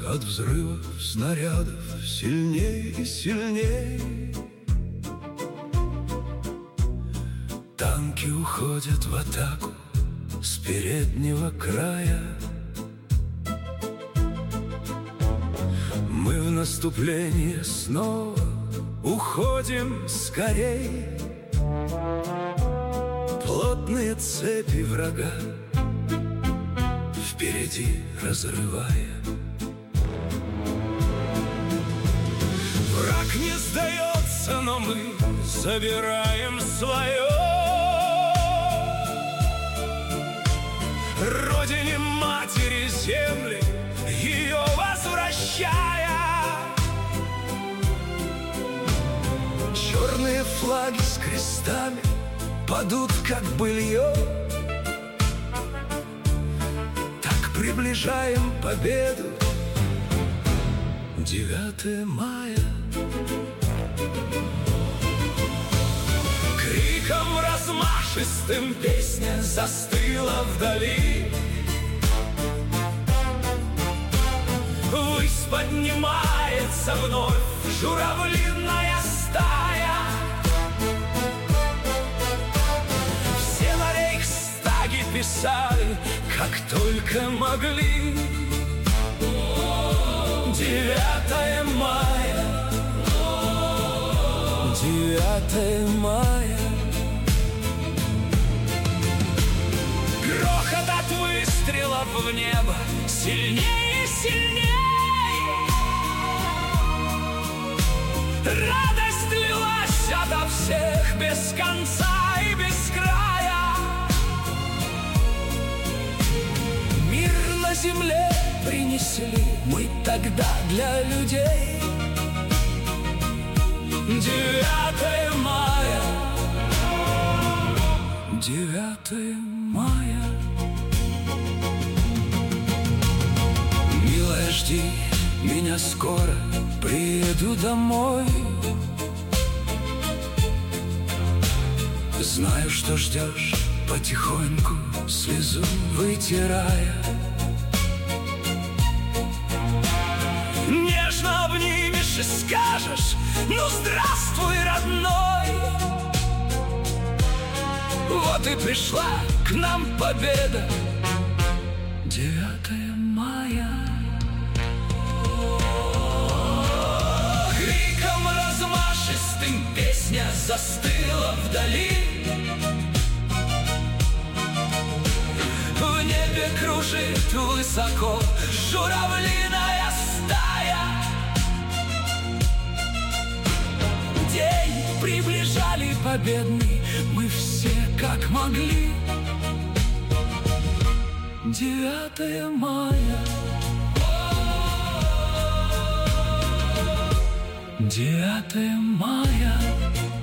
от взрывов снарядов сильней и сильней. Танки уходят в атаку с переднего края. Мы в наступление снова уходим скорей. Плотные цепи врага впереди разрывая. Враг не сдается, но мы забираем свое. Родине матери земли ее возвращая. Черные флаги с крестами падут, как былье. Так приближаем победу. 9 мая. Криком размашистым песня застыла вдали. Ввысь поднимается вновь журавлиная стая. Все на Рейхстаге писали, как только могли. 9 мая, 9 мая. Грохот от выстрелов в небо сильнее и сильнее. Радость лилась ото всех без конца и без края. Мир на земле принесли мы тогда для людей. 9 мая, 9 мая. Милая, жди меня скоро, приеду домой. Знаю, что ждешь, потихоньку слезу вытирая. Нежно обнимешь и скажешь: ну здравствуй, родной. Вот и пришла к нам победа. 9 мая. Криком размашистым песня застыла вдали. В небе кружит высоко журавлиная стая. День приближали победный мы все как могли. 9 мая, 9 мая.